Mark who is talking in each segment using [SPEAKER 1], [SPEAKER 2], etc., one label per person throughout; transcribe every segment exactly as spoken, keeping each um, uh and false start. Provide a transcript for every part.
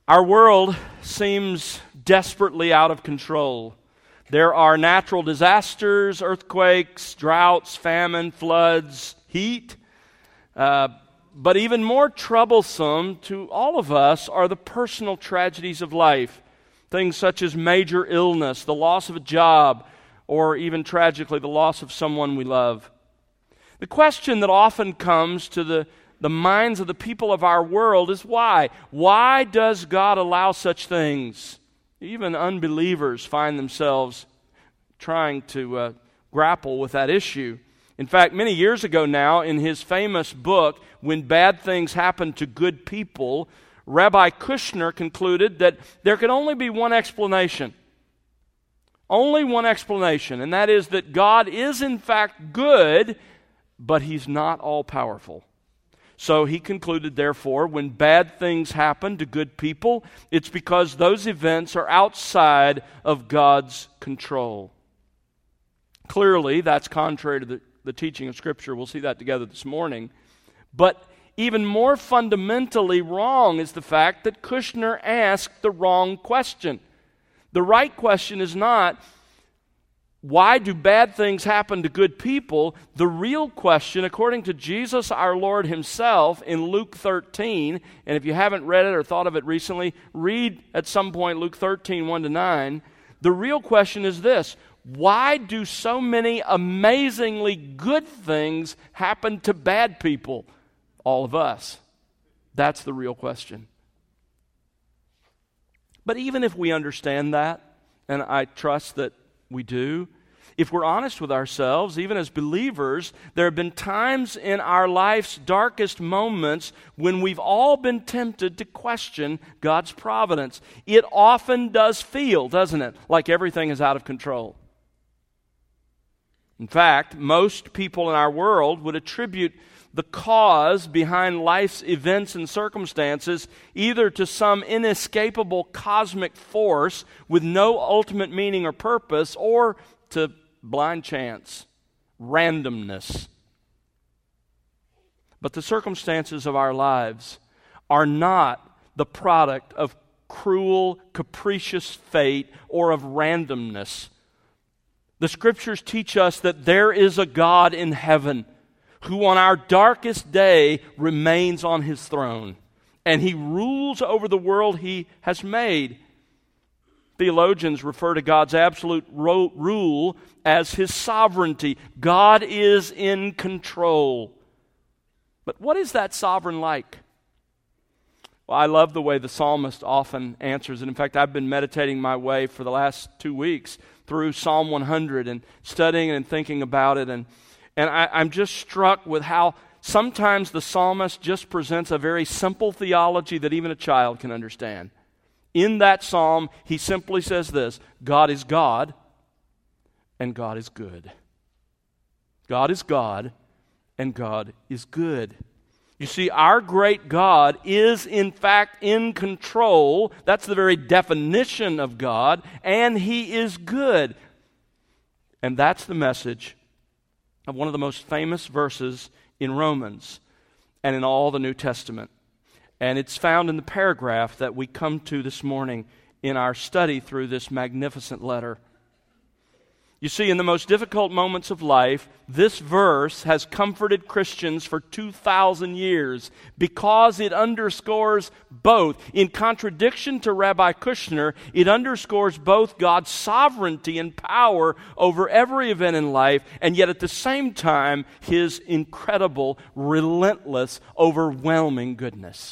[SPEAKER 1] Our world seems desperately out of control. There are natural disasters, earthquakes, droughts, famine, floods, heat. Uh, but even more troublesome to all of us are the personal tragedies of life. Things such as major illness, the loss of a job, or even tragically, the loss of someone we love. The question that often comes to the The minds of the people of our world is why? Why does God allow such things? Even unbelievers find themselves trying to uh, grapple with that issue. In fact, many years ago now, in his famous book, When Bad Things Happen to Good People, Rabbi Kushner concluded that there could only be one explanation. Only one explanation, and that is that God is in fact good, but He's not all-powerful. So he concluded, therefore, when bad things happen to good people, it's because those events are outside of God's control. Clearly, that's contrary to the, the teaching of Scripture. We'll see that together this morning. But even more fundamentally wrong is the fact that Kushner asked the wrong question. The right question is not, why do bad things happen to good people? The real question, according to Jesus our Lord Himself in Luke thirteen, and if you haven't read it or thought of it recently, read at some point Luke thirteen, one to nine. The real question is this: why do so many amazingly good things happen to bad people? All of us. That's the real question. But even if we understand that, and I trust that we do, if we're honest with ourselves, even as believers, there have been times in our life's darkest moments when we've all been tempted to question God's providence. It often does feel, doesn't it, like everything is out of control. In fact, most people in our world would attribute the cause behind life's events and circumstances either to some inescapable cosmic force with no ultimate meaning or purpose, or to blind chance, randomness. But the circumstances of our lives are not the product of cruel, capricious fate or of randomness. The Scriptures teach us that there is a God in heaven who on our darkest day remains on His throne, and He rules over the world He has made. Theologians refer to God's absolute ro- rule as His sovereignty. God is in control. But what is that sovereign like? Well, I love the way the psalmist often answers it. In fact, I've been meditating my way for the last two weeks through Psalm one hundred and studying and thinking about it. And, and I, I'm just struck with how sometimes the psalmist just presents a very simple theology that even a child can understand. In that psalm, he simply says this: God is God, and God is good. God is God, and God is good. You see, our great God is in fact in control. That's the very definition of God, and He is good. And that's the message of one of the most famous verses in Romans and in all the New Testament. And it's found in the paragraph that we come to this morning in our study through this magnificent letter. You see, in the most difficult moments of life, this verse has comforted Christians for two thousand years because it underscores both. In contradiction to Rabbi Kushner, it underscores both God's sovereignty and power over every event in life, and yet at the same time, His incredible, relentless, overwhelming goodness.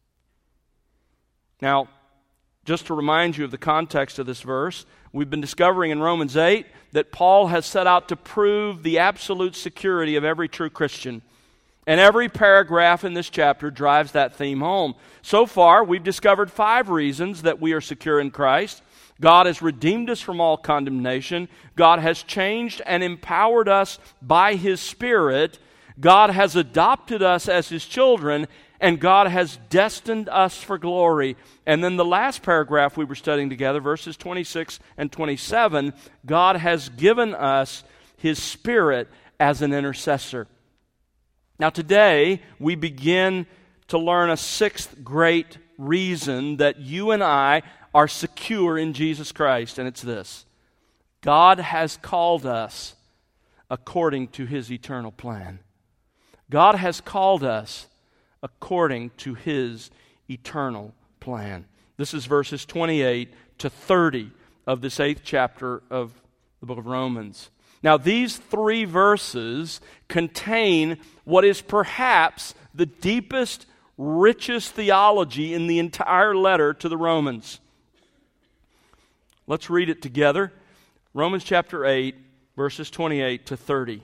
[SPEAKER 1] Now, just to remind you of the context of this verse, we've been discovering in Romans eight that Paul has set out to prove the absolute security of every true Christian. And every paragraph in this chapter drives that theme home. So far, we've discovered five reasons that we are secure in Christ. God has redeemed us from all condemnation. God has changed and empowered us by His Spirit. God has adopted us as His children, and God has destined us for glory. And then the last paragraph we were studying together, verses twenty-six and twenty-seven, God has given us His Spirit as an intercessor. Now today, we begin to learn a sixth great reason that you and I are secure in Jesus Christ, and it's this: God has called us according to His eternal plan. God has called us according to His eternal plan. This is verses twenty-eight to thirty of this eighth chapter of the book of Romans. Now, these three verses contain what is perhaps the deepest, richest theology in the entire letter to the Romans. Let's read it together. Romans chapter eight, verses twenty-eight to thirty.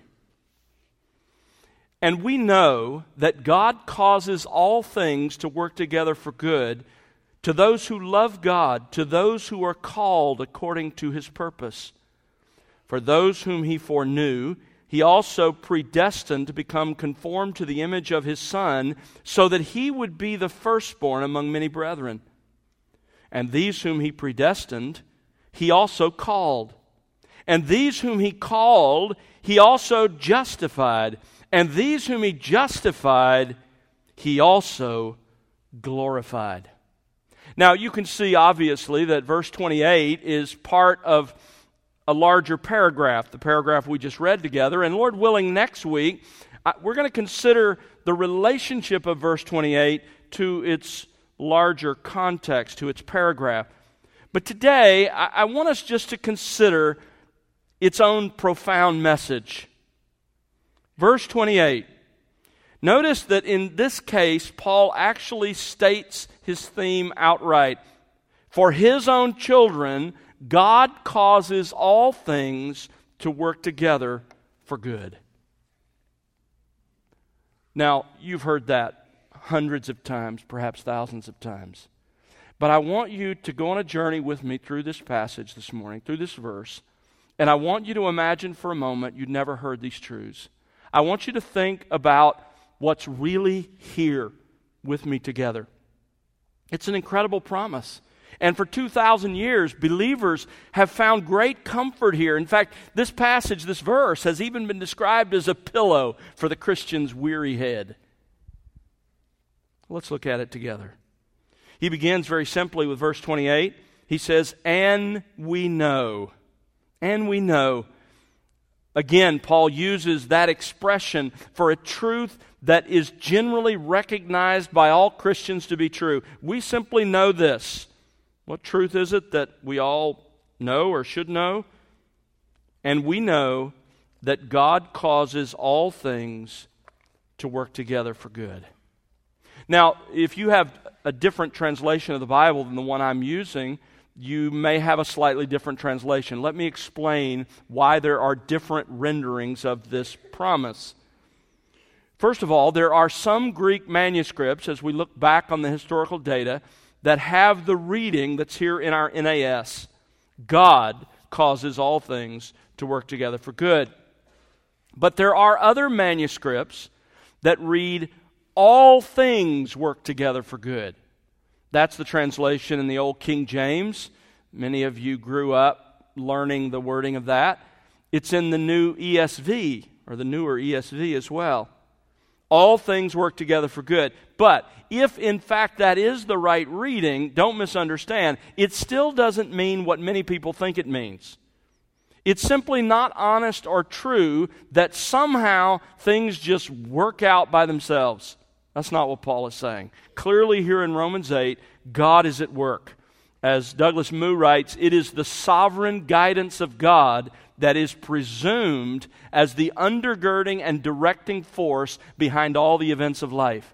[SPEAKER 1] And we know that God causes all things to work together for good to those who love God, to those who are called according to His purpose. For those whom He foreknew, He also predestined to become conformed to the image of His Son, so that He would be the firstborn among many brethren. And these whom He predestined, He also called. And these whom He called, He also justified. And these whom He justified, He also glorified. Now, you can see, obviously, that verse twenty-eight is part of a larger paragraph, the paragraph we just read together. And Lord willing, next week, we're going to consider the relationship of verse twenty-eight to its larger context, to its paragraph. But today, I want us just to consider its own profound message. Verse twenty-eight. Notice that in this case, Paul actually states his theme outright. For His own children, God causes all things to work together for good. Now, you've heard that hundreds of times, perhaps thousands of times. But I want you to go on a journey with me through this passage this morning, through this verse, and I want you to imagine for a moment you'd never heard these truths. I want you to think about what's really here with me together. It's an incredible promise. And for two thousand years, believers have found great comfort here. In fact, this passage, this verse, has even been described as a pillow for the Christian's weary head. Let's look at it together. He begins very simply with verse twenty-eight. He says, and we know. And we know. Again, Paul uses that expression for a truth that is generally recognized by all Christians to be true. We simply know this. What truth is it that we all know or should know? And we know that God causes all things to work together for good. Now, if you have a different translation of the Bible than the one I'm using, you may have a slightly different translation. Let me explain why there are different renderings of this promise. First of all, there are some Greek manuscripts, as we look back on the historical data, that have the reading that's here in our N A S. God causes all things to work together for good. But there are other manuscripts that read, all things work together for good. That's the translation in the Old King James. Many of you grew up learning the wording of that. It's in the new E S V, or the newer E S V as well. All things work together for good. But if in fact that is the right reading, don't misunderstand, it still doesn't mean what many people think it means. It's simply not honest or true that somehow things just work out by themselves. That's not what Paul is saying. Clearly here in Romans eight, God is at work. As Douglas Moo writes, it is the sovereign guidance of God that is presumed as the undergirding and directing force behind all the events of life.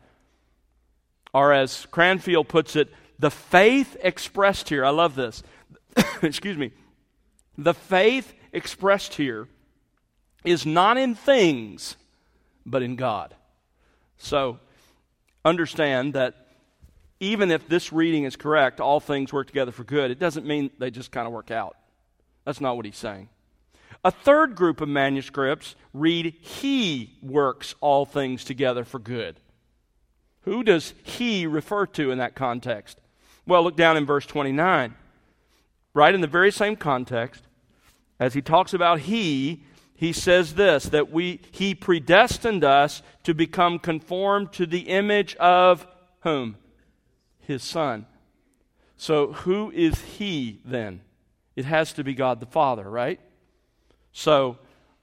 [SPEAKER 1] Or as Cranfield puts it, the faith expressed here, I love this, excuse me, the faith expressed here is not in things, but in God. So, understand that even if this reading is correct, all things work together for good, it doesn't mean they just kind of work out. That's not what he's saying. A third group of manuscripts read, He works all things together for good. Who does He refer to in that context? Well, look down in verse twenty-nine. Right in the very same context, as he talks about He, he says this, that we He predestined us to become conformed to the image of whom? His Son. So who is He then? It has to be God the Father, right? So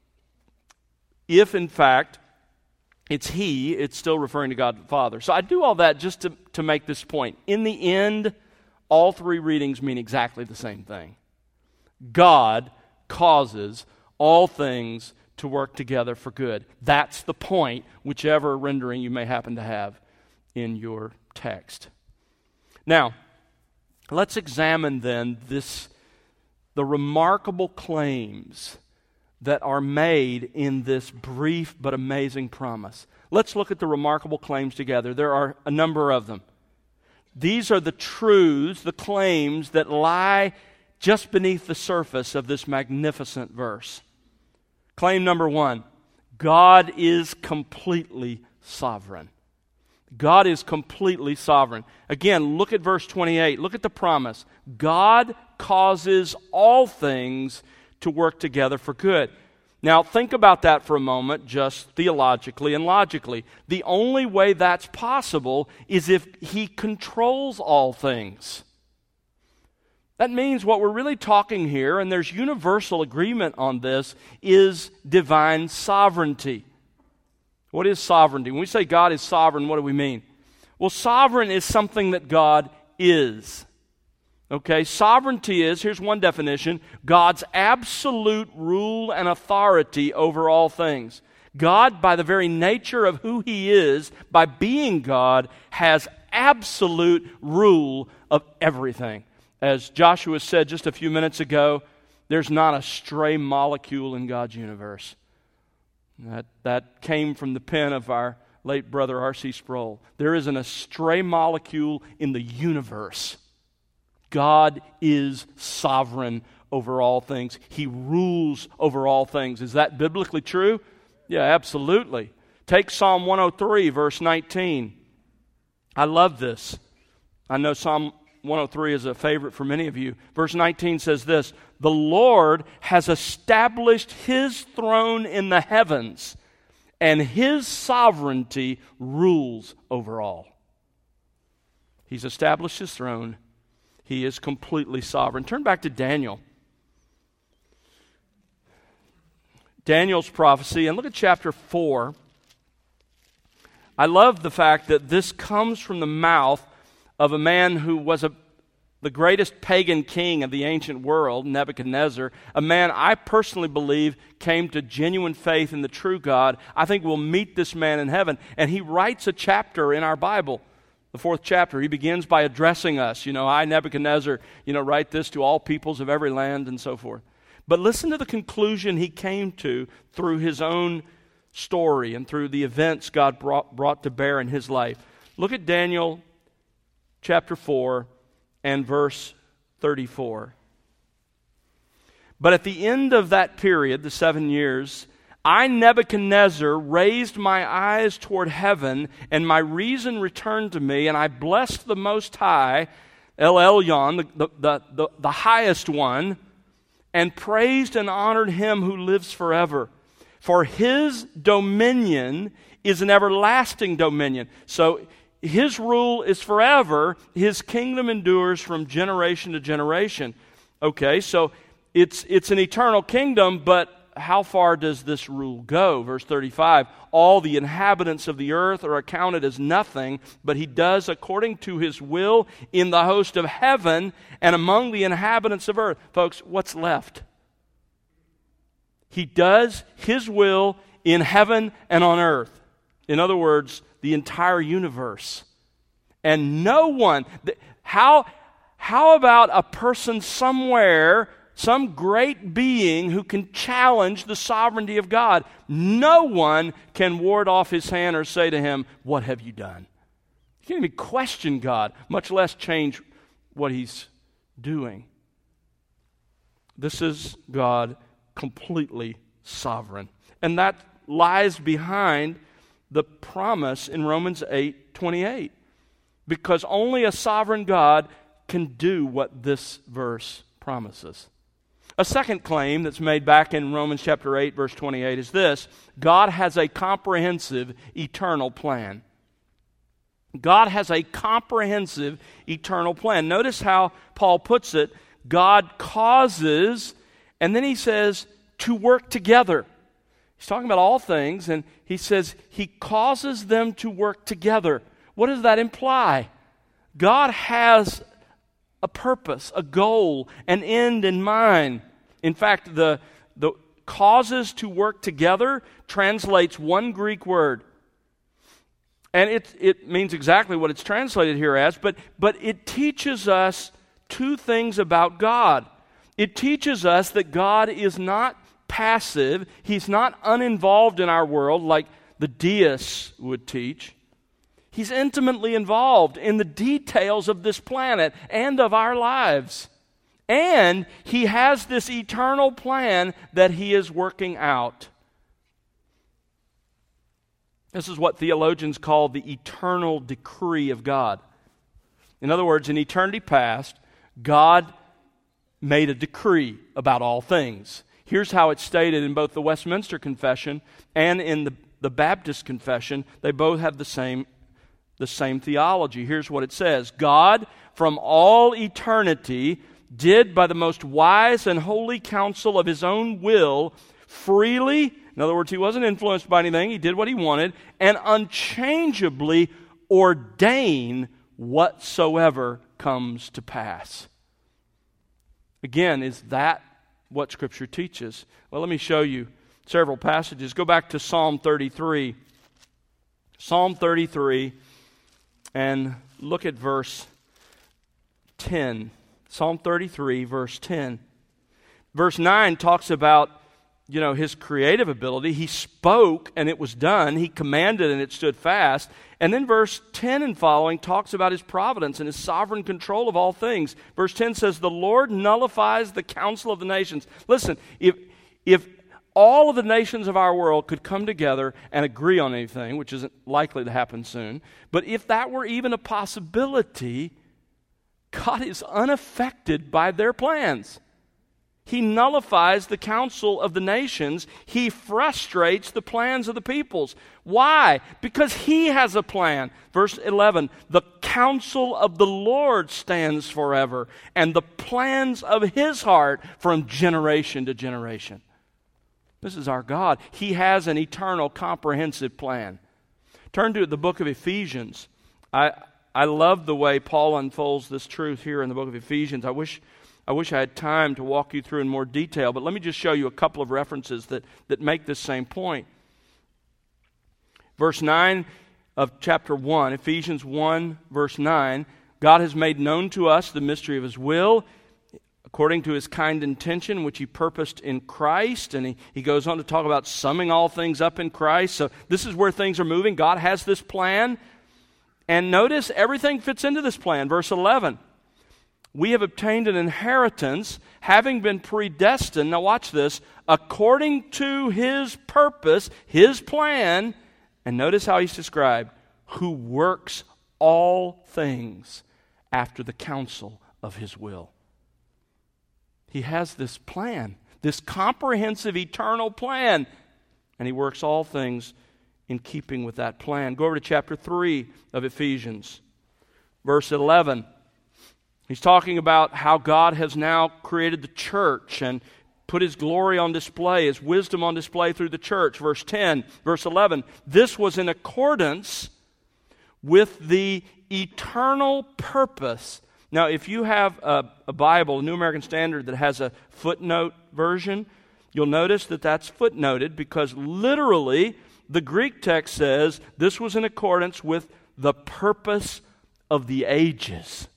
[SPEAKER 1] if in fact it's He, it's still referring to God the Father. So I do all that just to, to make this point. In the end, all three readings mean exactly the same thing. God causes all things to work together for good. That's the point, whichever rendering you may happen to have in your text. Now, let's examine then this, the remarkable claims that are made in this brief but amazing promise. Let's look at the remarkable claims together. There are a number of them. These are the truths, the claims that lie just beneath the surface of this magnificent verse. Claim number one, God is completely sovereign. God is completely sovereign. Again, look at verse twenty-eight. Look at the promise. God causes all things to work together for good. Now, think about that for a moment, just theologically and logically. The only way that's possible is if He controls all things. That means what we're really talking here, and there's universal agreement on this, is divine sovereignty. What is sovereignty? When we say God is sovereign, what do we mean? Well, sovereign is something that God is. Okay, sovereignty is, here's one definition, God's absolute rule and authority over all things. God, by the very nature of who He is, by being God, has absolute rule of everything. As Joshua said just a few minutes ago, there's not a stray molecule in God's universe. That, that came from the pen of our late brother R C Sproul. There isn't a stray molecule in the universe. God is sovereign over all things. He rules over all things. Is that biblically true? Yeah, absolutely. Take Psalm one oh three, verse nineteen. I love this. I know Psalm one oh three is a favorite for many of you. Verse nineteen says this, "The Lord has established His throne in the heavens, and His sovereignty rules over all." He's established His throne. He is completely sovereign. Turn back to Daniel. Daniel's prophecy, and look at chapter four. I love the fact that this comes from the mouth of a man who was a, the greatest pagan king of the ancient world, Nebuchadnezzar, a man I personally believe came to genuine faith in the true God. I think we'll meet this man in heaven. And he writes a chapter in our Bible. The fourth chapter, he begins by addressing us. You know, I, Nebuchadnezzar, you know, write this to all peoples of every land and so forth. But listen to the conclusion he came to through his own story and through the events God brought, brought to bear in his life. Look at Daniel chapter four and verse thirty-four. "But at the end of that period, the seven years, I, Nebuchadnezzar, raised my eyes toward heaven, and my reason returned to me, and I blessed the Most High, El Elyon, the, the, the, the highest one, and praised and honored Him who lives forever. For His dominion is an everlasting dominion." So His rule is forever. His kingdom endures from generation to generation. Okay, so it's it's an eternal kingdom, but how far does this rule go? Verse thirty-five, "All the inhabitants of the earth are accounted as nothing, but He does according to His will in the host of heaven and among the inhabitants of earth." Folks, what's left? He does His will in heaven and on earth. In other words, the entire universe. And no one, how, how about a person somewhere, some great being who can challenge the sovereignty of God? No one can ward off His hand or say to Him, "What have you done?" You can't even question God, much less change what He's doing. This is God completely sovereign. And that lies behind the promise in Romans eight twenty-eight. Because only a sovereign God can do what this verse promises. A second claim that's made back in Romans chapter eight, verse twenty-eight is this: God has a comprehensive eternal plan. God has a comprehensive eternal plan. Notice how Paul puts it. God causes, and then he says, to work together. He's talking about all things, and he says he causes them to work together. What does that imply? God has a purpose, a goal, an end in mind. In fact, the, the causes to work together translates one Greek word. And it, it means exactly what it's translated here as, but, but it teaches us two things about God. It teaches us that God is not passive. He's not uninvolved in our world like the deists would teach. He's intimately involved in the details of this planet and of our lives. And He has this eternal plan that He is working out. This is what theologians call the eternal decree of God. In other words, in eternity past, God made a decree about all things. Here's how it's stated in both the Westminster Confession and in the, the Baptist Confession. They both have the same, the same theology. Here's what it says. God, from all eternity, did by the most wise and holy counsel of His own will, freely, in other words, He wasn't influenced by anything, He did what He wanted, and unchangeably ordain whatsoever comes to pass. Again, is that what Scripture teaches? Well, let me show you several passages. Go back to Psalm thirty-three. Psalm thirty-three, and look at verse ten. Psalm thirty-three, verse ten. Verse nine talks about, you know, His creative ability. He spoke and it was done. He commanded and it stood fast. And then verse ten and following talks about His providence and His sovereign control of all things. Verse ten says, the Lord nullifies the counsel of the nations. Listen, if, if all of the nations of our world could come together and agree on anything, which isn't likely to happen soon, but if that were even a possibility, God is unaffected by their plans. He nullifies the counsel of the nations. He frustrates the plans of the peoples. Why? Because He has a plan. Verse eleven, the counsel of the Lord stands forever, and the plans of His heart from generation to generation. This is our God. He has an eternal, comprehensive plan. Turn to the book of Ephesians. I, I love the way Paul unfolds this truth here in the book of Ephesians. I wish... I wish I had time to walk you through in more detail, but let me just show you a couple of references that, that make this same point. Verse nine of chapter one, Ephesians one, verse nine, God has made known to us the mystery of His will, according to His kind intention, which He purposed in Christ. And he, he goes on to talk about summing all things up in Christ. So this is where things are moving. God has this plan. And notice everything fits into this plan. Verse eleven. We have obtained an inheritance, having been predestined, now watch this, according to His purpose, His plan, and notice how He's described, who works all things after the counsel of His will. He has this plan, this comprehensive eternal plan, and He works all things in keeping with that plan. Go over to chapter three of Ephesians, verse eleven. He's talking about how God has now created the church and put His glory on display, His wisdom on display through the church. Verse ten, verse eleven, this was in accordance with the eternal purpose. Now, if you have a, a Bible, a New American Standard, that has a footnote version, you'll notice that that's footnoted because literally the Greek text says this was in accordance with the purpose of the ages.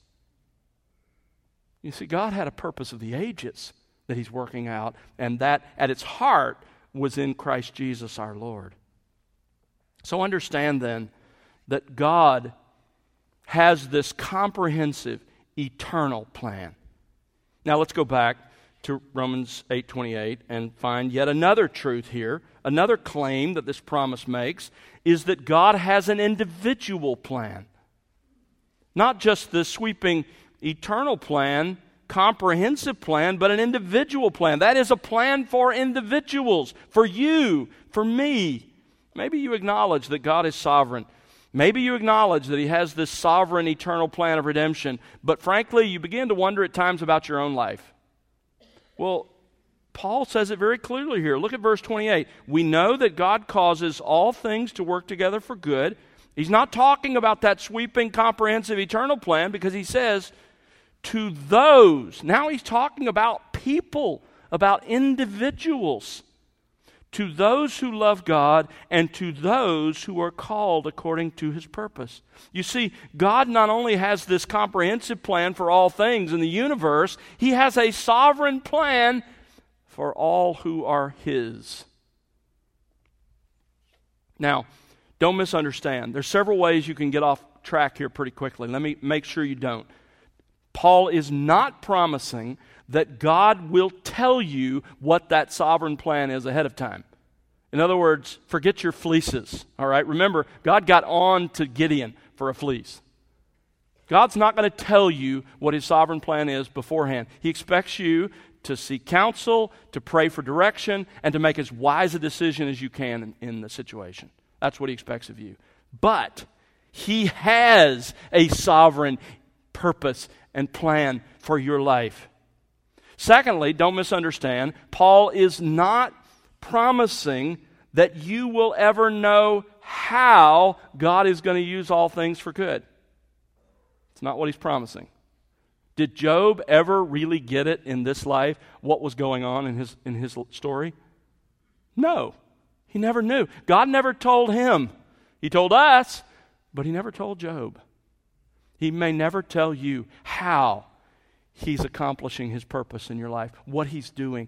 [SPEAKER 1] You see, God had a purpose of the ages that He's working out, and that at its heart was in Christ Jesus our Lord. So understand then that God has this comprehensive, eternal plan. Now let's go back to Romans eight twenty-eight and find yet another truth here. Another claim that this promise makes is that God has an individual plan. Not just the sweeping eternal plan, comprehensive plan, but an individual plan. That is a plan for individuals, for you, for me. Maybe you acknowledge that God is sovereign Maybe you acknowledge that he has this sovereign, eternal plan of redemption, but frankly, you begin to wonder at times about your own life. Well, Paul says it very clearly here. Look at verse twenty-eight. We know that God causes all things to work together for good. He's not talking about that sweeping, comprehensive, eternal plan, because he says, to those. Now he's talking about people, about individuals. To those who love God and to those who are called according to his purpose. You see, God not only has this comprehensive plan for all things in the universe, he has a sovereign plan for all who are his. Now, don't misunderstand. There's several ways you can get off track here pretty quickly. Let me make sure you don't. Paul is not promising that God will tell you what that sovereign plan is ahead of time. In other words, forget your fleeces, all right? Remember, God got on to Gideon for a fleece. God's not going to tell you what his sovereign plan is beforehand. He expects you to seek counsel, to pray for direction, and to make as wise a decision as you can in, in the situation. That's what he expects of you. But he has a sovereign purpose and plan for your life. Secondly, don't misunderstand, Paul is not promising that you will ever know how God is going to use all things for good. It's not what he's promising. Did Job ever really get it in this life, what was going on in his, in his story? No, he never knew. God never told him. He told us, but he never told Job. He may never tell you how he's accomplishing his purpose in your life, what he's doing.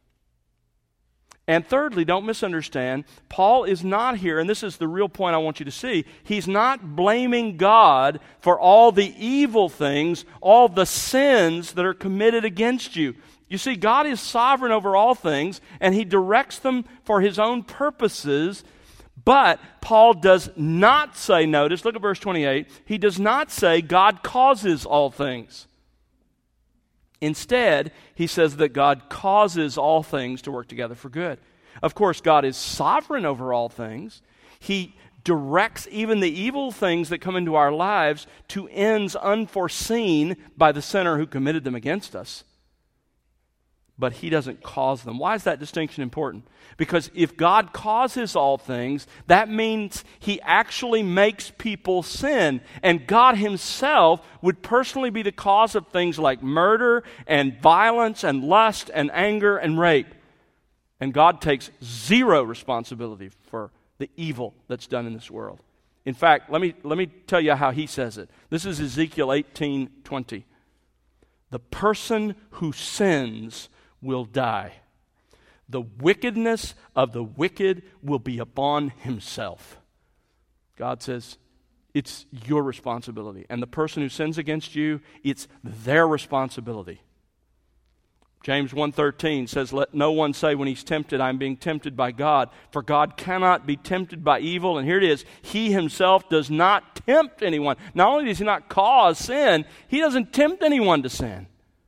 [SPEAKER 1] And thirdly, don't misunderstand, Paul is not here, and this is the real point I want you to see, he's not blaming God for all the evil things, all the sins that are committed against you. You see, God is sovereign over all things, and he directs them for his own purposes. But Paul does not say, notice, look at verse twenty-eight, he does not say God causes all things. Instead, he says that God causes all things to work together for good. Of course, God is sovereign over all things. He directs even the evil things that come into our lives to ends unforeseen by the sinner who committed them against us. But he doesn't cause them. Why is that distinction important? Because if God causes all things, that means he actually makes people sin. And God himself would personally be the cause of things like murder and violence and lust and anger and rape. And God takes zero responsibility for the evil that's done in this world. In fact, let me, let me tell you how he says it. This is Ezekiel eighteen twenty. The person who sins will die. The wickedness of the wicked will be upon himself. God says, it's your responsibility. And the person who sins against you, it's their responsibility. James one thirteen says, let no one say when he's tempted, I'm being tempted by God. For God cannot be tempted by evil. And here it is, he himself does not tempt anyone. Not only does he not cause sin, he doesn't tempt anyone to sin.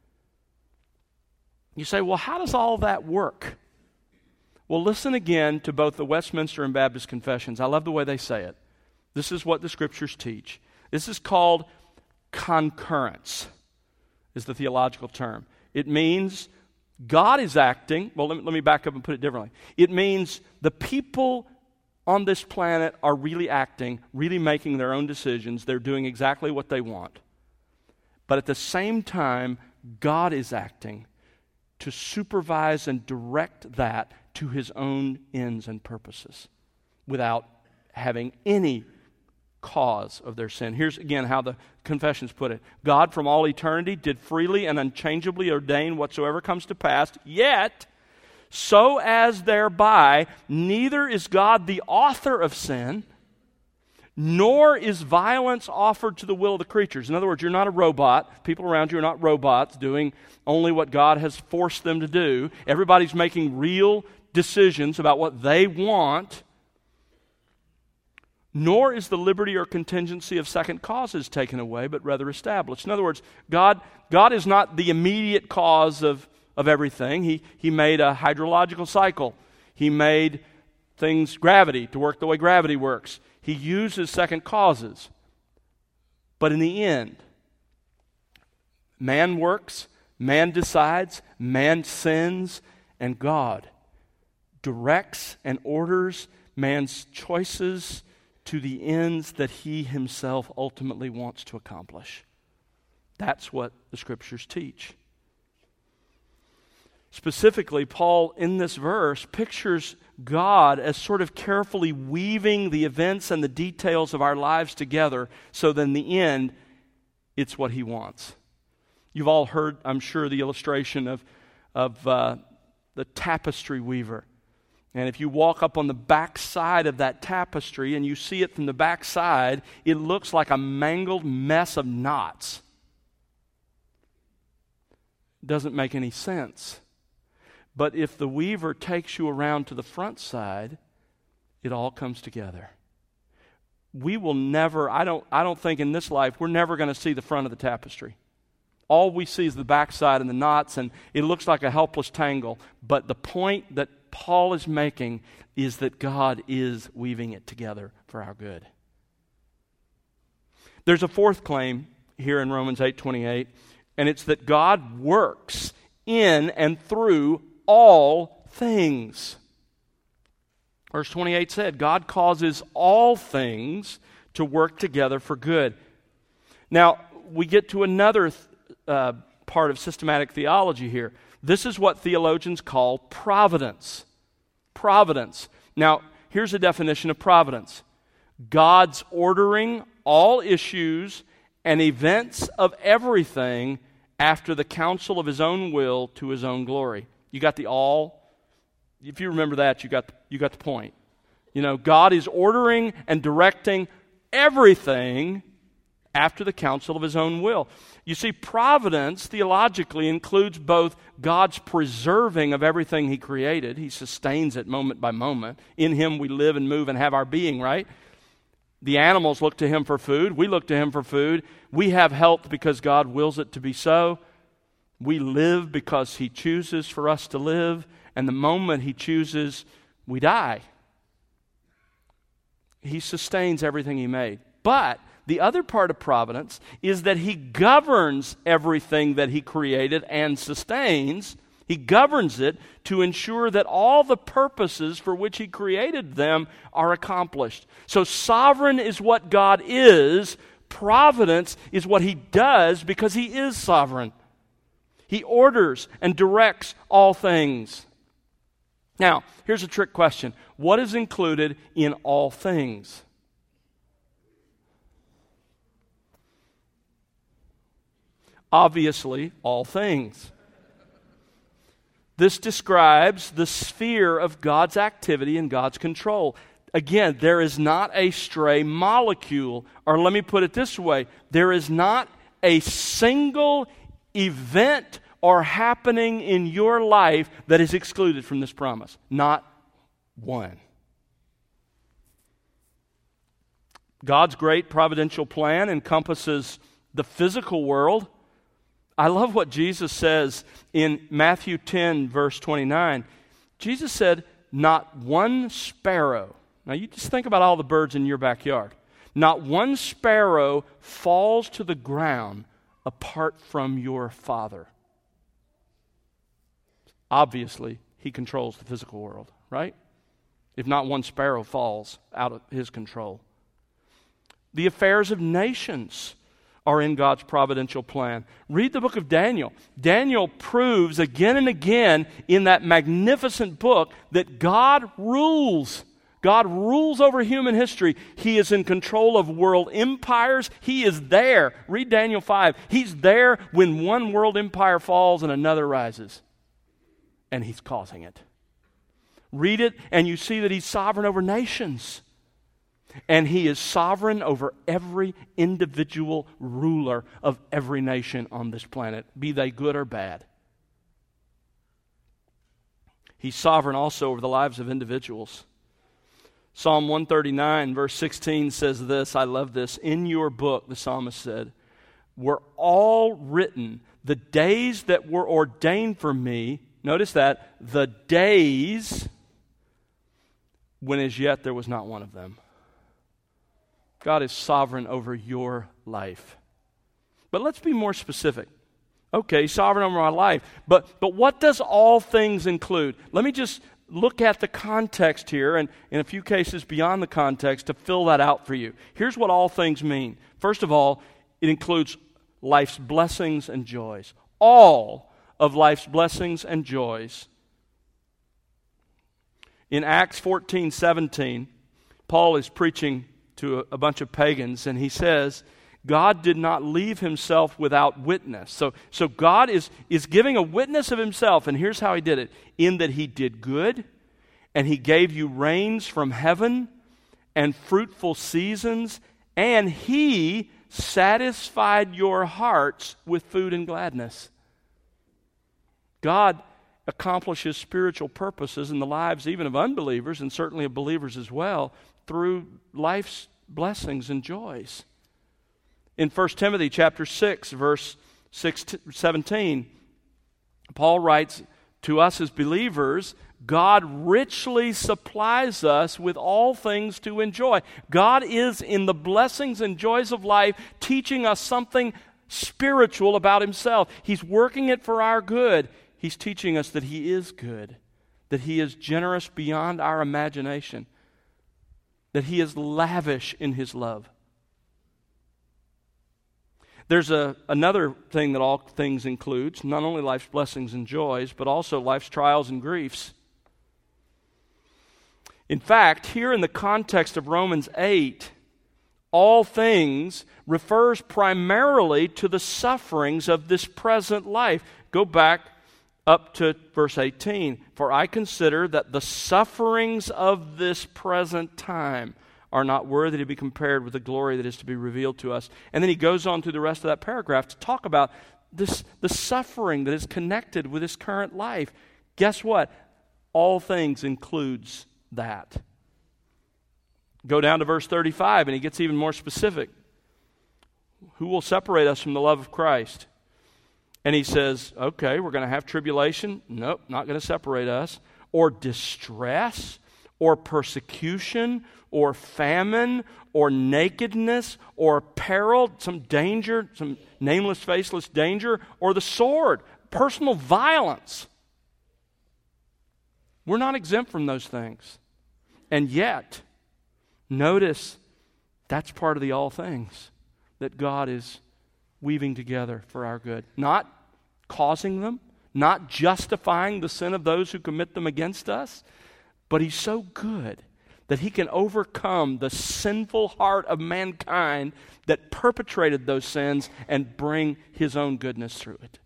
[SPEAKER 1] You say, well, how does all that work? Well, listen again to both the Westminster and Baptist confessions. I love the way they say it. This is what the Scriptures teach. This is called concurrence, is the theological term. It means God is acting. Well, let me, let me back up and put it differently. It means the people on this planet are really acting, really making their own decisions. They're doing exactly what they want. But at the same time, God is acting to supervise and direct that to his own ends and purposes without having any cause of their sin. Here's again how the confessions put it. God from all eternity did freely and unchangeably ordain whatsoever comes to pass, yet so as thereby neither is God the author of sin, nor is violence offered to the will of the creatures. In other words, you're not a robot. People around you are not robots doing only what God has forced them to do. Everybody's making real decisions about what they want. Nor is the liberty or contingency of second causes taken away, but rather established. In other words, God, God is not the immediate cause of, of everything. He, he made a hydrological cycle. He made things, gravity, to work the way gravity works. He uses second causes. But in the end, man works, man decides, man sins, and God directs and orders man's choices to the ends that he himself ultimately wants to accomplish. That's what the Scriptures teach. Specifically, Paul, in this verse, pictures God as sort of carefully weaving the events and the details of our lives together so that in the end, it's what he wants. You've all heard, I'm sure, the illustration of, of uh, the tapestry weaver. And if you walk up on the back side of that tapestry and you see it from the back side, it looks like a mangled mess of knots. Doesn't make any sense. But if the weaver takes you around to the front side, it all comes together. We will never, I don't, I don't think in this life, we're never going to see the front of the tapestry. All we see is the backside and the knots, and it looks like a helpless tangle. But the point that Paul is making is that God is weaving it together for our good. There's a fourth claim here in Romans eight twenty-eight, and it's that God works in and through all things. Verse twenty-eight said, God causes all things to work together for good. Now, we get to another th- uh, part of systematic theology here. This is what theologians call providence. Providence. Now, here's a definition of providence. God's ordering all issues and events of everything after the counsel of his own will to his own glory. You got the all? If you remember that, you got, you got the point. You know, God is ordering and directing everything after the counsel of his own will. You see, providence theologically includes both God's preserving of everything he created. He sustains it moment by moment. In him we live and move and have our being, right? The animals look to him for food. We look to him for food. We have health because God wills it to be so. We live because he chooses for us to live. And the moment he chooses, we die. He sustains everything he made. But the other part of providence is that he governs everything that he created and sustains. He governs it to ensure that all the purposes for which he created them are accomplished. So sovereign is what God is. Providence is what he does because he is sovereign. He orders and directs all things. Now, here's a trick question. What is included in all things? Obviously, all things. This describes the sphere of God's activity and God's control. Again, there is not a stray molecule, or let me put it this way, there is not a single event or happening in your life that is excluded from this promise. Not one. God's great providential plan encompasses the physical world. I love what Jesus says in Matthew ten, verse twenty-nine. Jesus said, not one sparrow. Now you just think about all the birds in your backyard. Not one sparrow falls to the ground apart from your Father. Obviously, he controls the physical world, right? If not one sparrow falls out of his control. The affairs of nations are in God's providential plan. Read the book of Daniel. Daniel proves again and again in that magnificent book that God rules. God rules over human history. He is in control of world empires. He is there. Read Daniel five. He's there when one world empire falls and another rises. And he's causing it. Read it and you see that he's sovereign over nations. And he is sovereign over every individual ruler of every nation on this planet, be they good or bad. He's sovereign also over the lives of individuals. Psalm one thirty-nine, verse sixteen says this, I love this. In your book, the psalmist said, were all written the days that were ordained for me. Notice that, the days when as yet there was not one of them. God is sovereign over your life. But let's be more specific. Okay, sovereign over my life. But, but what does all things include? Let me just look at the context here, and in a few cases beyond the context, to fill that out for you. Here's what all things mean. First of all, it includes life's blessings and joys. All of life's blessings and joys. In Acts fourteen seventeen, Paul is preaching to a, a bunch of pagans, and he says, God did not leave himself without witness. So, so God is, is giving a witness of himself, and here's how he did it. In that he did good, and he gave you rains from heaven, and fruitful seasons, and he satisfied your hearts with food and gladness. God accomplishes spiritual purposes in the lives even of unbelievers, and certainly of believers as well, through life's blessings and joys. In First Timothy chapter six, verse seventeen, Paul writes, to us as believers, God richly supplies us with all things to enjoy. God is in the blessings and joys of life teaching us something spiritual about himself. He's working it for our good. He's teaching us that he is good, that he is generous beyond our imagination, that he is lavish in his love. There's a, another thing that all things includes, not only life's blessings and joys, but also life's trials and griefs. In fact, here in the context of Romans eight, all things refers primarily to the sufferings of this present life. Go back up to verse eighteen. For I consider that the sufferings of this present time are not worthy to be compared with the glory that is to be revealed to us. And then he goes on through the rest of that paragraph to talk about this, the suffering that is connected with his current life. Guess what? All things includes that. Go down to verse thirty-five, and he gets even more specific. Who will separate us from the love of Christ? And he says, okay, we're going to have tribulation. Nope, not going to separate us. Or distress, or persecution, or famine, or nakedness, or peril, some danger, some nameless, faceless danger, or the sword, personal violence. We're not exempt from those things. And yet, notice that's part of the all things that God is weaving together for our good. Not causing them, not justifying the sin of those who commit them against us, but he's so good that he can overcome the sinful heart of mankind that perpetrated those sins and bring his own goodness through it.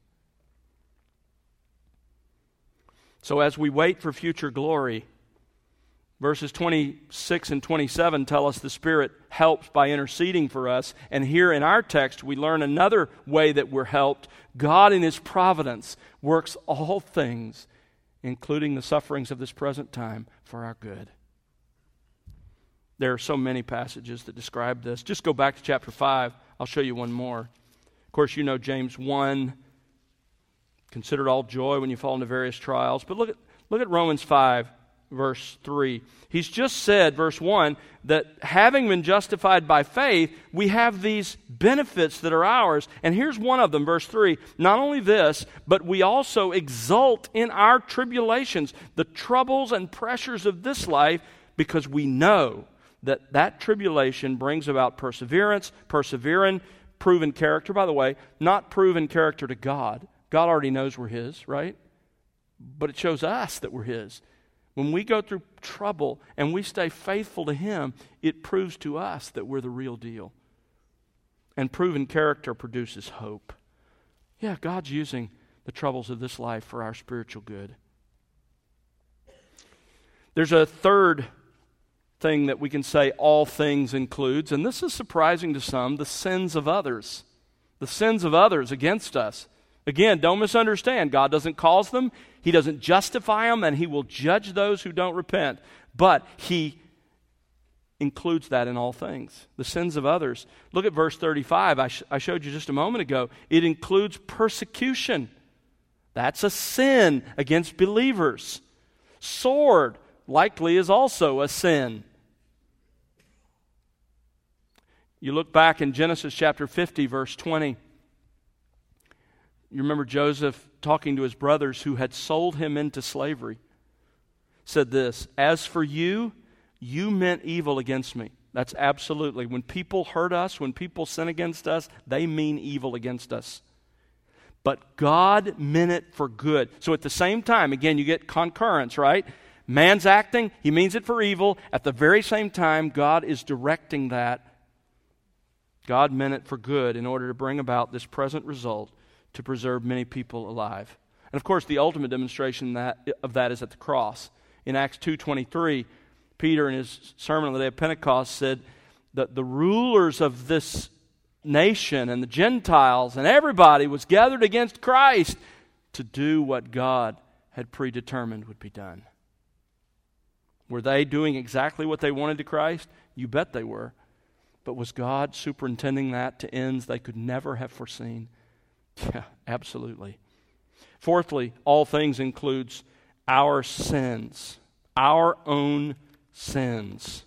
[SPEAKER 1] So as we wait for future glory, verses twenty-six and twenty-seven tell us the Spirit helps by interceding for us. And here in our text, we learn another way that we're helped. God in his providence works all things, including the sufferings of this present time, for our good. There are so many passages that describe this. Just go back to chapter five. I'll show you one more. Of course, you know James one. Consider it all joy when you fall into various trials. But look at, look at Romans five, verse three. He's just said, verse one, that having been justified by faith, we have these benefits that are ours. And here's one of them, verse three. Not only this, but we also exult in our tribulations, the troubles and pressures of this life, because we know that that tribulation brings about perseverance, persevering, proven character. By the way, not proven character to God. God already knows we're his, right? But it shows us that we're his. When we go through trouble and we stay faithful to him, it proves to us that we're the real deal. And proven character produces hope. Yeah, God's using the troubles of this life for our spiritual good. There's a third thing that we can say all things includes, and this is surprising to some, the sins of others. The sins of others against us. Again, don't misunderstand. God doesn't cause them. He doesn't justify them, and he will judge those who don't repent. But he includes that in all things. The sins of others. Look at verse thirty-five. I, sh- I showed you just a moment ago. It includes persecution. That's a sin against believers. Sword likely is also a sin. You look back in Genesis chapter fifty, verse twenty. You remember Joseph talking to his brothers who had sold him into slavery. Said this, "As for you, you meant evil against me." That's absolutely. When people hurt us, when people sin against us, they mean evil against us. But God meant it for good. So at the same time, again, you get concurrence, right? Man's acting, he means it for evil. At the very same time, God is directing that. God meant it for good in order to bring about this present result to preserve many people alive. And of course, the ultimate demonstration that, of that is at the cross. In Acts two twenty-three, Peter in his sermon on the day of Pentecost said that the rulers of this nation and the Gentiles and everybody was gathered against Christ to do what God had predetermined would be done. Were they doing exactly what they wanted to Christ? You bet they were. But was God superintending that to ends they could never have foreseen? Yeah, absolutely. Fourthly, all things includes our sins, our own sins.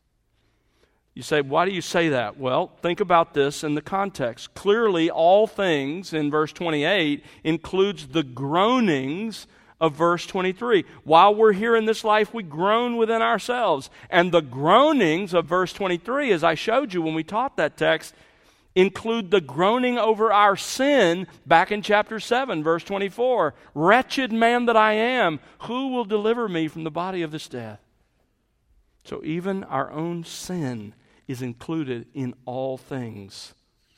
[SPEAKER 1] You say, why do you say that? Well, think about this in the context. Clearly, all things in verse twenty-eight includes the groanings of verse twenty-three. While we're here in this life, we groan within ourselves. And the groanings of verse twenty-three, as I showed you when we taught that text, include the groaning over our sin back in chapter seven, verse twenty-four. "Wretched man that I am, who will deliver me from the body of this death?" So even our own sin is included in all things.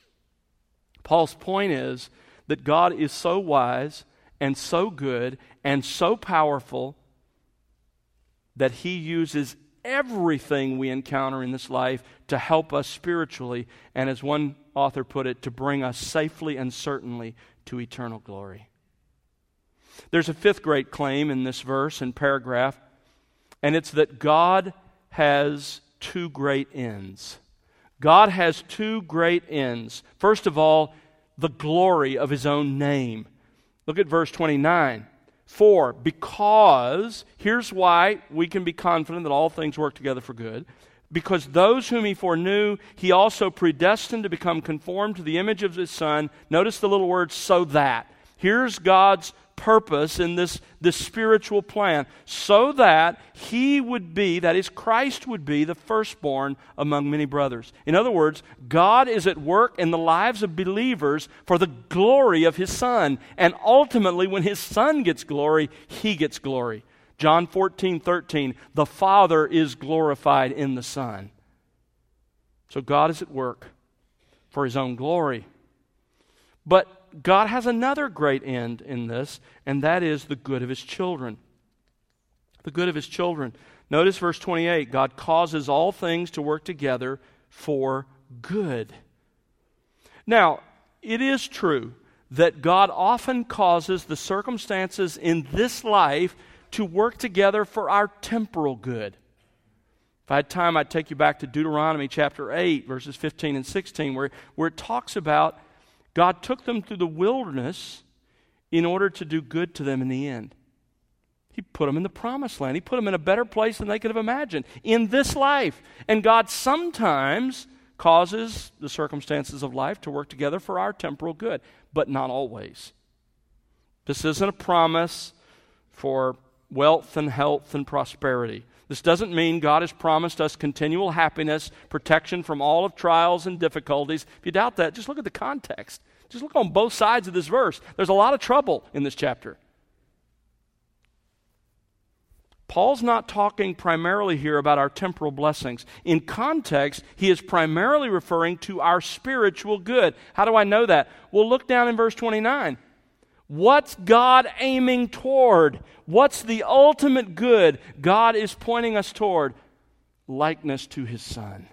[SPEAKER 1] Paul's point is that God is so wise and so good and so powerful that He uses everything we encounter in this life to help us spiritually, and as one author put it, to bring us safely and certainly to eternal glory. There's a fifth great claim in this verse and paragraph, and it's that God has two great ends. God has two great ends. First of all, the glory of His own name. Look at verse twenty-nine. For, because, here's why we can be confident that all things work together for good. Because those whom He foreknew, He also predestined to become conformed to the image of His Son. Notice the little word, so that. Here's God's purpose in this, this spiritual plan. So that He would be, that is, Christ would be the firstborn among many brothers. In other words, God is at work in the lives of believers for the glory of His Son. And ultimately, when His Son gets glory, He gets glory. John fourteen thirteen, the Father is glorified in the Son. So God is at work for His own glory. But God has another great end in this, and that is the good of His children. The good of His children. Notice verse twenty-eight, God causes all things to work together for good. Now, it is true that God often causes the circumstances in this life to work together for our temporal good. If I had time, I'd take you back to Deuteronomy chapter eight, verses fifteen and sixteen, where, where it talks about God took them through the wilderness in order to do good to them in the end. He put them in the promised land. He put them in a better place than they could have imagined in this life. And God sometimes causes the circumstances of life to work together for our temporal good, but not always. This isn't a promise for wealth and health and prosperity. This doesn't mean God has promised us continual happiness, protection from all of trials and difficulties. If you doubt that, just look at the context. Just look on both sides of this verse. There's a lot of trouble in this chapter. Paul's not talking primarily here about our temporal blessings. In context, he is primarily referring to our spiritual good. How do I know that? Well, look down in verse twenty-nine. What's God aiming toward? What's the ultimate good God is pointing us toward? Likeness to His Son.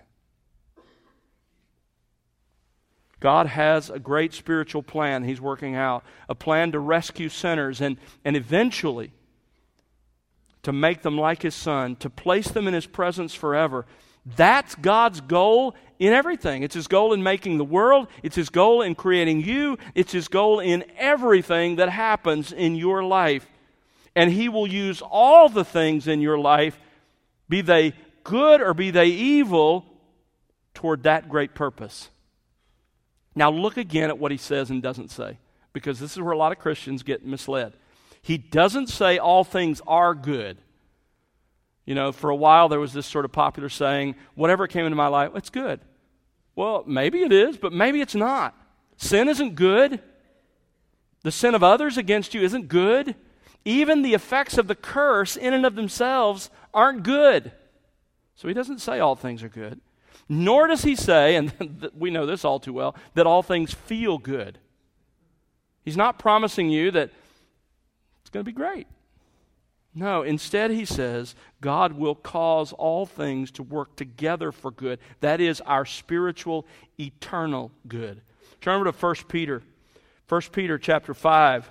[SPEAKER 1] God has a great spiritual plan He's working out, a plan to rescue sinners and, and eventually to make them like His Son, to place them in His presence forever. That's God's goal in everything. It's His goal in making the world. It's His goal in creating you. It's His goal in everything that happens in your life. And He will use all the things in your life, be they good or be they evil, toward that great purpose. Now look again at what he says and doesn't say, because this is where a lot of Christians get misled. He doesn't say all things are good. You know, for a while there was this sort of popular saying, whatever came into my life, it's good. Well, maybe it is, but maybe it's not. Sin isn't good. The sin of others against you isn't good. Even the effects of the curse in and of themselves aren't good. So he doesn't say all things are good. Nor does he say, and we know this all too well, that all things feel good. He's not promising you that it's going to be great. No, instead he says, God will cause all things to work together for good. That is our spiritual, eternal good. Turn over to First Peter. First Peter chapter five.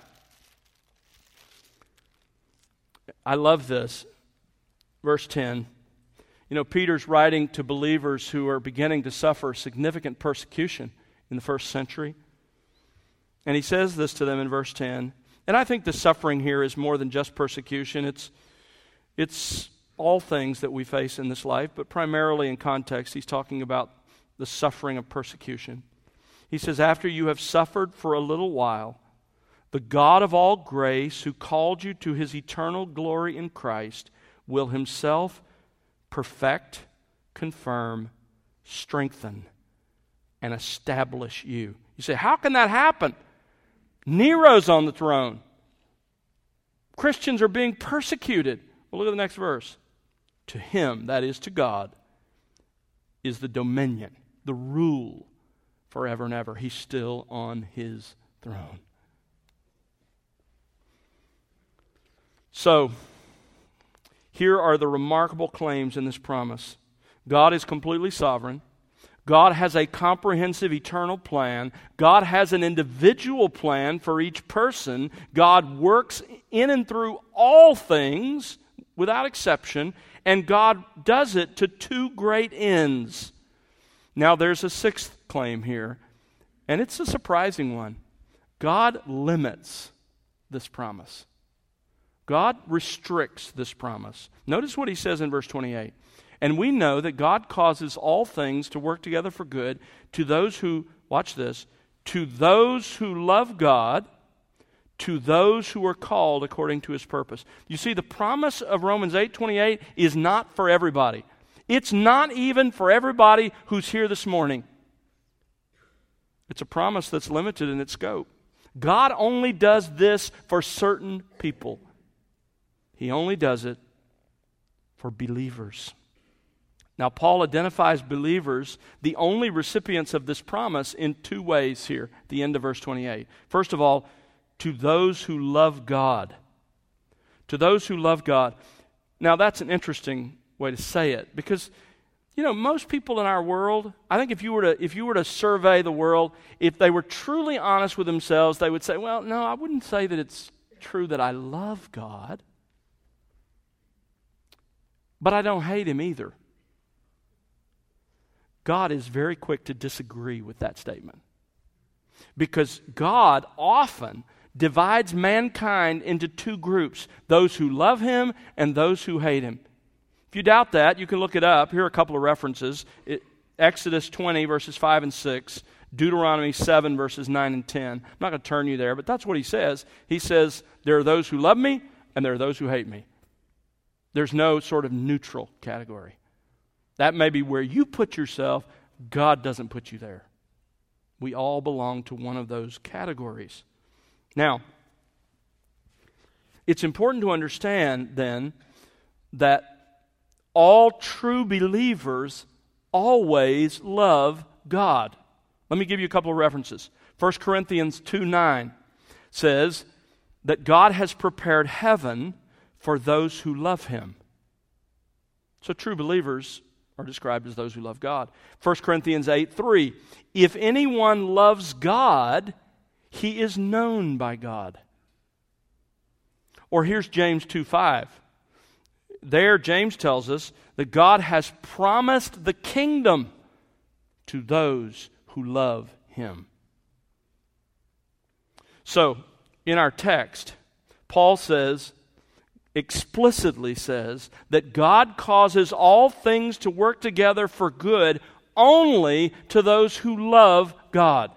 [SPEAKER 1] I love this. Verse ten. You know, Peter's writing to believers who are beginning to suffer significant persecution in the first century. And he says this to them in verse ten. And I think the suffering here is more than just persecution. It's, it's all things that we face in this life, but primarily in context, he's talking about the suffering of persecution. He says, after you have suffered for a little while, the God of all grace, who called you to his eternal glory in Christ, will himself perfect, confirm, strengthen, and establish you. You say, how can that happen? Nero's on the throne. Christians are being persecuted. Well, look at the next verse. To him, that is to God, is the dominion, the rule forever and ever. He's still on his throne. So, here are the remarkable claims in this promise. God is completely sovereign. God has a comprehensive eternal plan. God has an individual plan for each person. God works in and through all things without exception, and God does it to two great ends. Now there's a sixth claim here, and it's a surprising one. God limits this promise. God restricts this promise. Notice what he says in verse twenty-eight. And we know that God causes all things to work together for good to those who, watch this, to those who love God, to those who are called according to his purpose. You see, the promise of Romans eight twenty-eight is not for everybody. It's not even for everybody who's here this morning. It's a promise that's limited in its scope. God only does this for certain people. He only does it for believers. Now, Paul identifies believers, the only recipients of this promise, in two ways here, at the end of verse twenty-eight. First of all, to those who love God. To those who love God. Now, that's an interesting way to say it, because, you know, most people in our world, I think if you were to if you were to survey the world, if they were truly honest with themselves, they would say, well, no, I wouldn't say that it's true that I love God, but I don't hate him either. God is very quick to disagree with that statement, because God often divides mankind into two groups, those who love him and those who hate him. If you doubt that, you can look it up. Here are a couple of references. It, Exodus twenty, verses five and six, Deuteronomy seven, verses nine and ten. I'm not going to turn you there, but that's what he says. He says, there are those who love me and there are those who hate me. There's no sort of neutral category. That may be where you put yourself. God doesn't put you there. We all belong to one of those categories. Now, it's important to understand then that all true believers always love God. Let me give you a couple of references. First Corinthians two nine says that God has prepared heaven for those who love him. So true believers are described as those who love God. First Corinthians eight three, if anyone loves God, he is known by God. Or here's James two five. There, James tells us that God has promised the kingdom to those who love him. So, in our text, Paul says, explicitly says, that God causes all things to work together for good only to those who love God.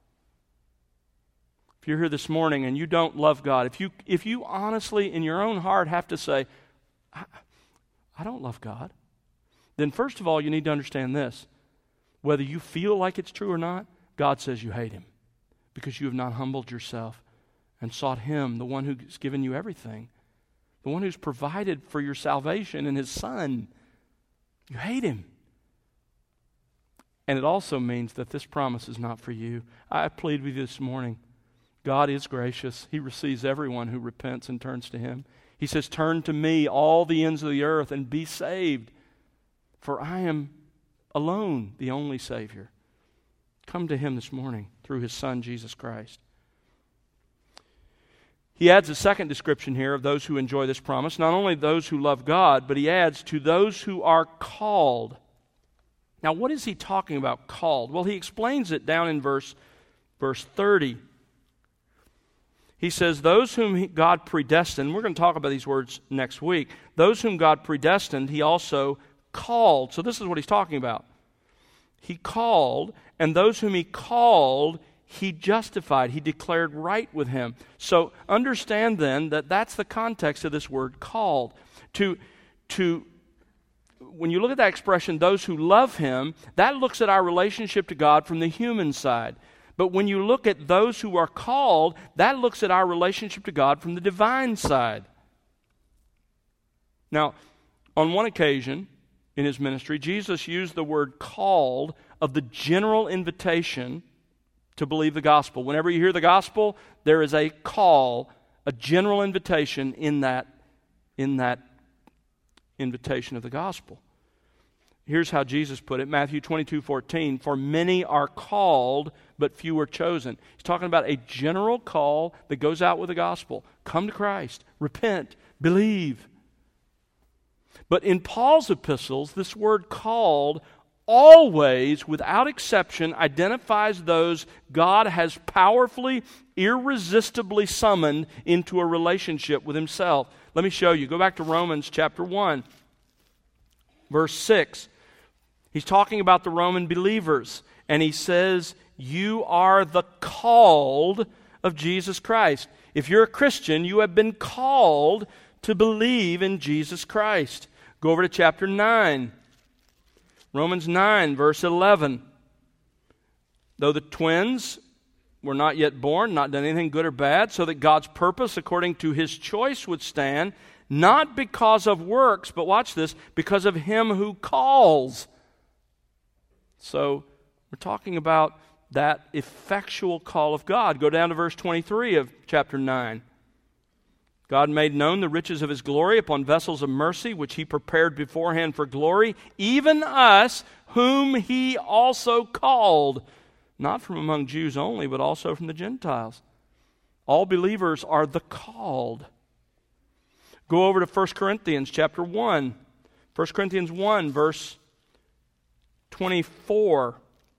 [SPEAKER 1] If you're here this morning and you don't love God, if you if you honestly in your own heart have to say, I, I don't love God, then first of all you need to understand this. Whether you feel like it's true or not, God says you hate Him because you have not humbled yourself and sought Him, the one who's given you everything, the one who's provided for your salvation in His Son. You hate Him. And it also means that this promise is not for you. I plead with you this morning. God is gracious. He receives everyone who repents and turns to Him. He says, turn to me, all the ends of the earth, and be saved. For I am alone the only Savior. Come to Him this morning through His Son, Jesus Christ. He adds a second description here of those who enjoy this promise. Not only those who love God, but he adds to those who are called. Now, what is he talking about, called? Well, he explains it down in verse, verse thirty. He says, those whom he, God predestined, we're going to talk about these words next week. Those whom God predestined, He also called. So this is what he's talking about. He called, and those whom He called, He justified. He declared right with Him. So understand then that that's the context of this word called. To, to, when you look at that expression, those who love Him, that looks at our relationship to God from the human side. But when you look at those who are called, that looks at our relationship to God from the divine side. Now, on one occasion in His ministry, Jesus used the word called of the general invitation to believe the gospel. Whenever you hear the gospel, there is a call, a general invitation in that, in that invitation of the gospel. Here's how Jesus put it, Matthew twenty-two fourteen, for many are called, but few are chosen. He's talking about a general call that goes out with the gospel. Come to Christ, repent, believe. But in Paul's epistles, this word called always, without exception, identifies those God has powerfully, irresistibly summoned into a relationship with Himself. Let me show you. Go back to Romans chapter one, verse six. He's talking about the Roman believers, and he says, you are the called of Jesus Christ. If you're a Christian, you have been called to believe in Jesus Christ. Go over to chapter nine. Romans nine, verse eleven. Though the twins were not yet born, not done anything good or bad, so that God's purpose according to His choice would stand, not because of works, but watch this, because of Him who calls. So we're talking about that effectual call of God. Go down to verse twenty-three of chapter nine. God made known the riches of His glory upon vessels of mercy, which He prepared beforehand for glory, even us, whom He also called, not from among Jews only, but also from the Gentiles. All believers are the called. Go over to First Corinthians chapter one. First Corinthians one, verse twenty-four.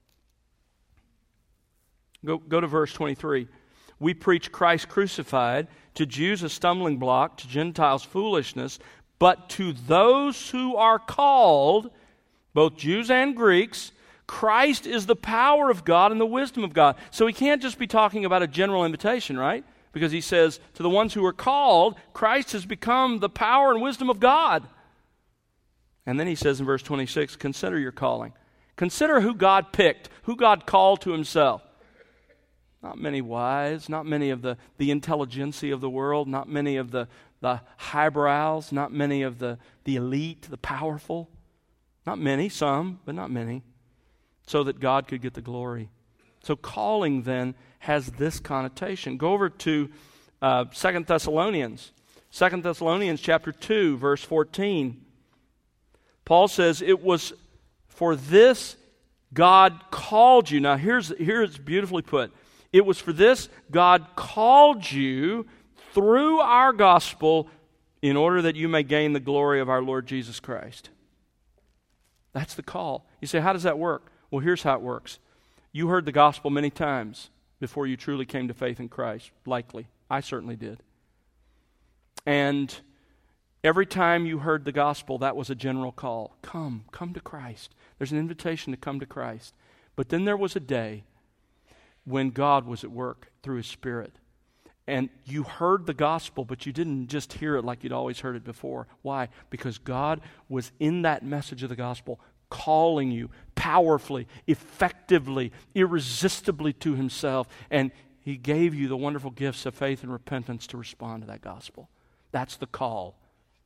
[SPEAKER 1] Go, go to verse twenty-three. We preach Christ crucified, to Jews a stumbling block, to Gentiles foolishness, but to those who are called, both Jews and Greeks, Christ is the power of God and the wisdom of God. So he can't just be talking about a general invitation, right? Because he says, to the ones who are called, Christ has become the power and wisdom of God. And then he says in verse twenty-six, consider your calling. Consider who God picked, who God called to Himself. Not many wise, not many of the, the intelligentsia of the world, not many of the, the highbrows, not many of the, the elite, the powerful. Not many, some, but not many. So that God could get the glory. So calling then has this connotation. Go over to uh, Second Thessalonians. Second Thessalonians chapter two, verse fourteen. Paul says, it was for this God called you. Now here's, here's beautifully put. It was for this God called you through our gospel in order that you may gain the glory of our Lord Jesus Christ. That's the call. You say, how does that work? Well, here's how it works. You heard the gospel many times before you truly came to faith in Christ, likely. I certainly did. And Every time you heard the gospel, that was a general call. Come, come to Christ. There's an invitation to come to Christ. But then there was a day when God was at work through His Spirit. And you heard the gospel, but you didn't just hear it like you'd always heard it before. Why? Because God was in that message of the gospel, calling you powerfully, effectively, irresistibly to Himself. And He gave you the wonderful gifts of faith and repentance to respond to that gospel. That's the call.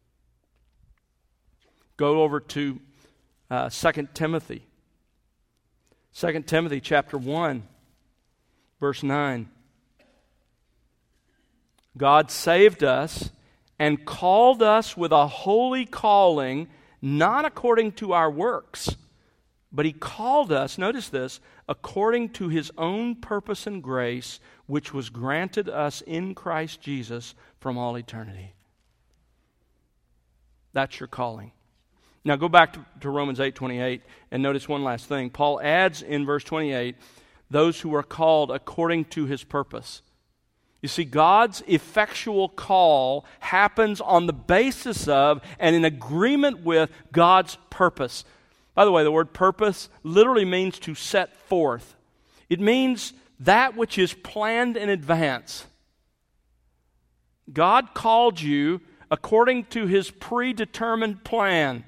[SPEAKER 1] Go over to uh, Second Timothy. Second Timothy chapter one, verse nine. God saved us and called us with a holy calling, not according to our works, but He called us, notice this, according to His own purpose and grace, which was granted us in Christ Jesus from all eternity. That's your calling. Now go back to, to Romans eight twenty-eight and notice one last thing. Paul adds in verse twenty-eight, those who are called according to His purpose. You see, God's effectual call happens on the basis of and in agreement with God's purpose. By the way, the word purpose literally means to set forth. It means that which is planned in advance. God called you according to His predetermined plan.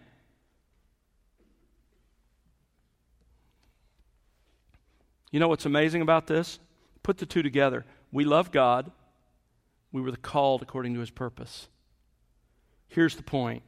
[SPEAKER 1] You know what's amazing about this? Put the two together. We love God. We were called according to His purpose. Here's the point.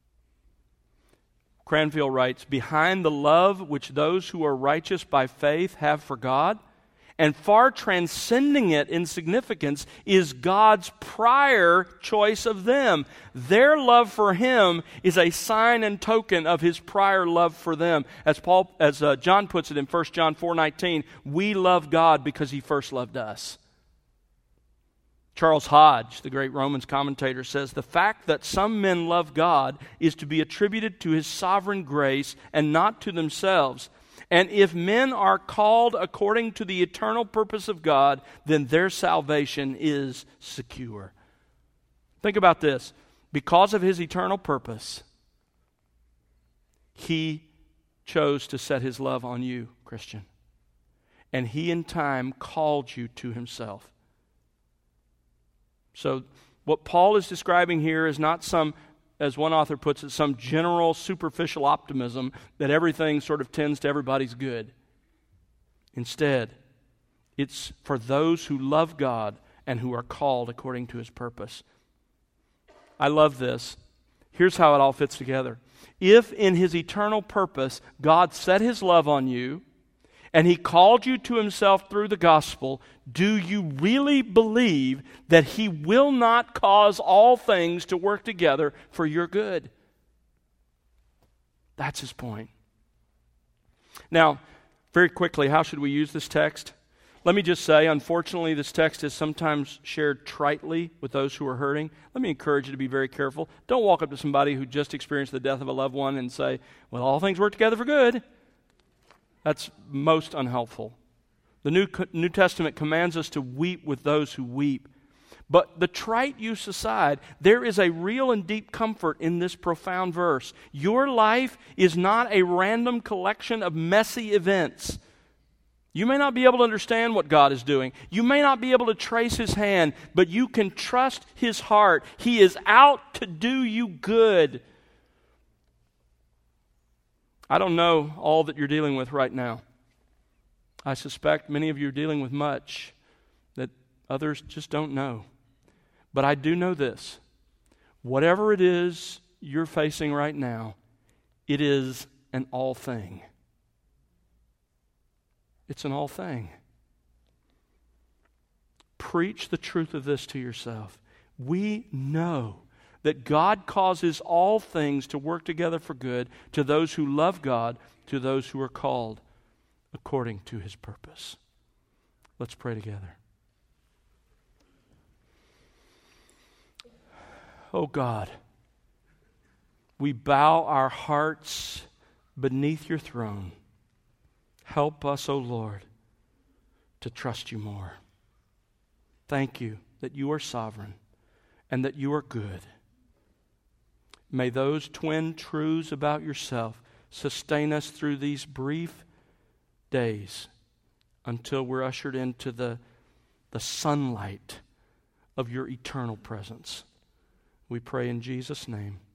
[SPEAKER 1] Cranfield writes, behind the love which those who are righteous by faith have for God, and far transcending it in significance, is God's prior choice of them. Their love for Him is a sign and token of His prior love for them. As Paul, as uh, John puts it in First John four nineteen, we love God because He first loved us. Charles Hodge, the great Romans commentator, says, the fact that some men love God is to be attributed to His sovereign grace and not to themselves. And if men are called according to the eternal purpose of God, then their salvation is secure. Think about this. Because of His eternal purpose, He chose to set His love on you, Christian. And He in time called you to Himself. So what Paul is describing here is not some, as one author puts it, some general superficial optimism that everything sort of tends to everybody's good. Instead, it's for those who love God and who are called according to His purpose. I love this. Here's how it all fits together. If in His eternal purpose God set His love on you and He called you to Himself through the gospel, do you really believe that He will not cause all things to work together for your good? That's His point. Now, very quickly, how should we use this text? Let me just say, unfortunately, this text is sometimes shared tritely with those who are hurting. Let me encourage you to be very careful. Don't walk up to somebody who just experienced the death of a loved one and say, well, all things work together for good. That's most unhelpful. The New, New Testament commands us to weep with those who weep. But the trite use aside, there is a real and deep comfort in this profound verse. Your life is not a random collection of messy events. You may not be able to understand what God is doing. You may not be able to trace His hand, but you can trust His heart. He is out to do you good. I don't know all that you're dealing with right now. I suspect many of you are dealing with much that others just don't know. But I do know this. Whatever it is you're facing right now, it is an all thing. It's an all thing. Preach the truth of this to yourself. We know that God causes all things to work together for good to those who love God, to those who are called according to His purpose. Let's pray together. Oh God, we bow our hearts beneath your throne. Help us, O Lord, to trust you more. Thank you that you are sovereign and that you are good. May those twin truths about yourself sustain us through these brief days until we're ushered into the, the sunlight of your eternal presence. We pray in Jesus' name.